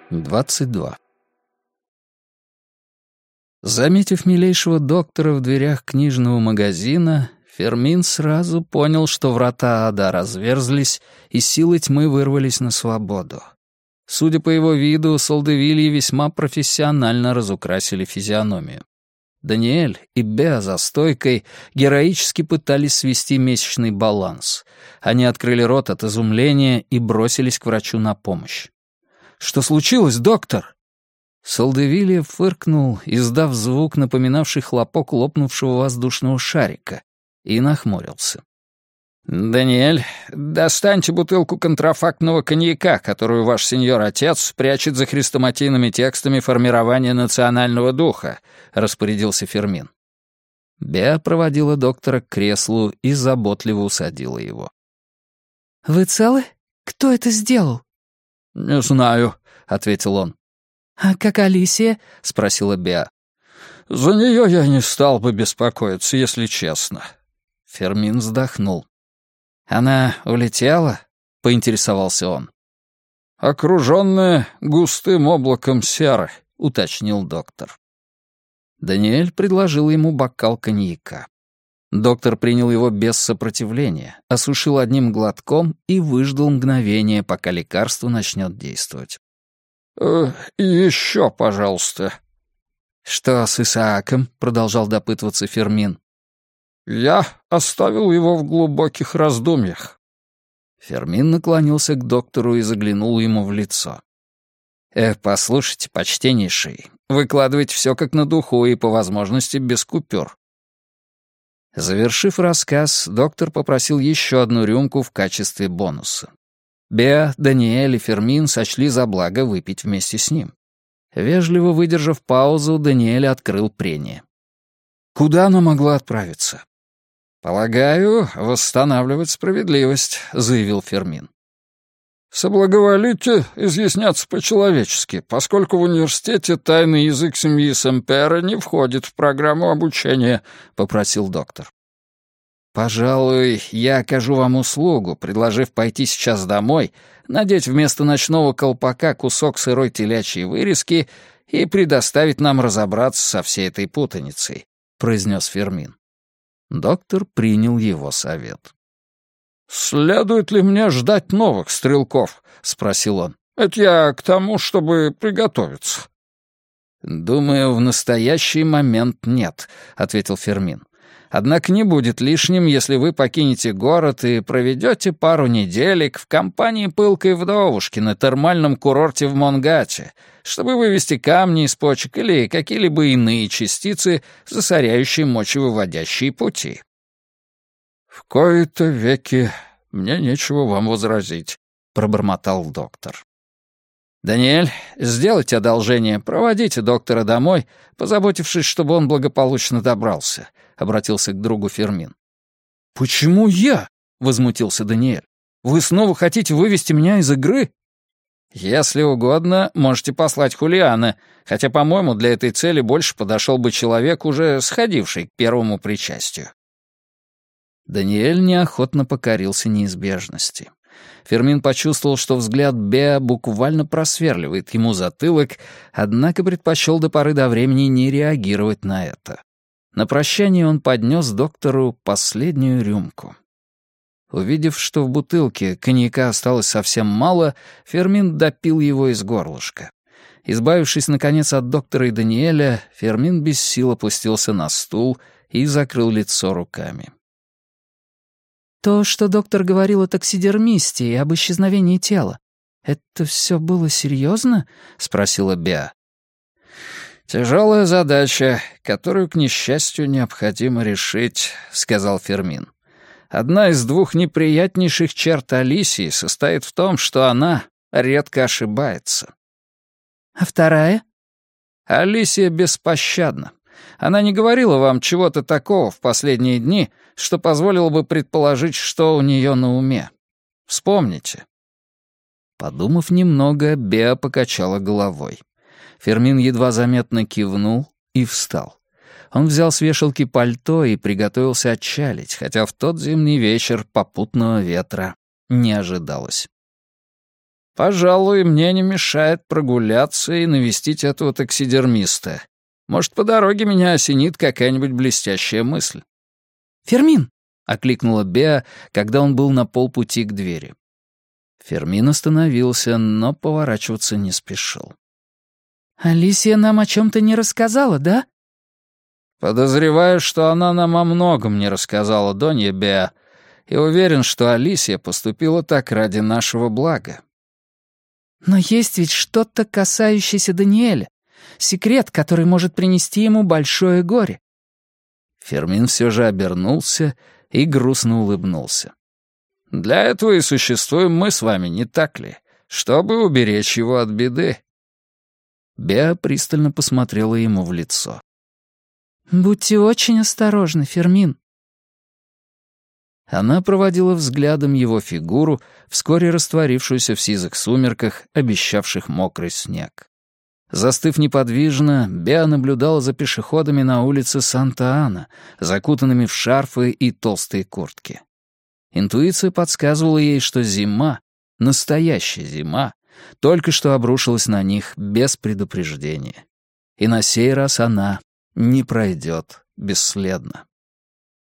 22. Заметив милейшего доктора в дверях книжного магазина, Фермин сразу понял, что врата ада разверзлись, и силы тьмы вырвались на свободу. Судя по его виду, Солдевильи весьма профессионально разукрасили физиономию. Даниэль и Беа за стойкой героически пытались свести месячный баланс. Они открыли рот от изумления и бросились к врачу на помощь. «Что случилось, доктор?» Солдевилья фыркнул, издав звук, напоминавший хлопок лопнувшего воздушного шарика, и нахмурился. «Даниэль, достаньте бутылку контрафактного коньяка, которую ваш сеньор-отец прячет за хрестоматийными текстами формирования национального духа», — распорядился Фермин. Беа проводила доктора к креслу и заботливо усадила его. «Вы целы? Кто это сделал?» «Не знаю», — ответил он. «А как Алисия?» — спросила Беа. «За нее я не стал бы беспокоиться, если честно». Фермин вздохнул. «Она улетела?» — поинтересовался он. «Окруженная густым облаком серы», — уточнил доктор. Даниэль предложил ему бокал коньяка. Доктор принял его без сопротивления, осушил одним глотком и выждал мгновение, пока лекарство начнет действовать. «Еще, пожалуйста». «Что с Исааком?» — продолжал допытываться Фермин. «Я оставил его в глубоких раздумьях». Фермин наклонился к доктору и заглянул ему в лицо. «Послушайте, почтеннейший, выкладывайте все как на духу и, по возможности, без купюр». Завершив рассказ, доктор попросил еще одну рюмку в качестве бонуса. Беа, Даниэль и Фермин сочли за благо выпить вместе с ним. Вежливо выдержав паузу, Даниэль открыл прение. «Куда она могла отправиться?» «Полагаю, восстанавливать справедливость», — заявил Фермин. «Соблаговолите изъясняться по-человечески, поскольку в университете тайный язык семьи Сэмпера не входит в программу обучения», — попросил доктор. «Пожалуй, я окажу вам услугу, предложив пойти сейчас домой, надеть вместо ночного колпака кусок сырой телячьей вырезки и предоставить нам разобраться со всей этой путаницей», — произнес Фермин. Доктор принял его совет. «Следует ли мне ждать новых стрелков?» — спросил он. «Это я к тому, чтобы приготовиться». «Думаю, в настоящий момент нет», — ответил Фермин. «Однако не будет лишним, если вы покинете город и проведете пару неделек в компании пылкой вдовушки на термальном курорте в Монгате, чтобы вывести камни из почек или какие-либо иные частицы, засоряющие мочевыводящие пути». «В кои-то веки мне нечего вам возразить», — пробормотал доктор. «Даниэль, сделайте одолжение, проводите доктора домой, позаботившись, чтобы он благополучно добрался», — обратился к другу Фермин. «Почему я?» — возмутился Даниэль. «Вы снова хотите вывести меня из игры?» «Если угодно, можете послать Хулиана, хотя, по-моему, для этой цели больше подошел бы человек, уже сходивший к первому причастию». Даниэль неохотно покорился неизбежности. Фермин почувствовал, что взгляд Беа буквально просверливает ему затылок, однако предпочел до поры до времени не реагировать на это. На прощание он поднес доктору последнюю рюмку. Увидев, что в бутылке коньяка осталось совсем мало, Фермин допил его из горлышка. Избавившись, наконец, от доктора и Даниэля, Фермин без сил опустился на стул и закрыл лицо руками. «То, что доктор говорил о таксидермисте и об исчезновении тела, это все было серьезно?» — спросила Беа. «Тяжелая задача, которую, к несчастью, необходимо решить», — сказал Фермин. «Одна из двух неприятнейших черт Алисии состоит в том, что она редко ошибается». «А вторая?» «Алисия беспощадна. Она не говорила вам чего-то такого в последние дни, что позволило бы предположить, что у нее на уме. Вспомните». Подумав немного, Беа покачала головой. Фермин едва заметно кивнул и встал. Он взял с вешалки пальто и приготовился отчалить, хотя в тот зимний вечер попутного ветра не ожидалось. Пожалуй, мне не мешает прогуляться и навестить этого таксидермиста. Может, по дороге меня осенит какая-нибудь блестящая мысль». «Фермин!» — окликнула Беа, когда он был на полпути к двери. Фермин остановился, но поворачиваться не спешил. «Алисия нам о чем-то не рассказала, да?» «Подозреваю, что она нам о многом не рассказала, Донья Беа, и уверен, что Алисия поступила так ради нашего блага». «Но есть ведь что-то, касающееся Даниэля. Секрет, который может принести ему большое горе». Фермин все же обернулся и грустно улыбнулся. «Для этого и существуем мы с вами, не так ли? Чтобы уберечь его от беды». Беа пристально посмотрела ему в лицо. «Будьте очень осторожны, Фермин». Она проводила взглядом его фигуру, вскоре растворившуюся в сизых сумерках, обещавших мокрый снег. Застыв неподвижно, Беа наблюдала за пешеходами на улице Санта-Ана, закутанными в шарфы и толстые куртки. Интуиция подсказывала ей, что зима, настоящая зима, только что обрушилась на них без предупреждения. И на сей раз она не пройдет бесследно.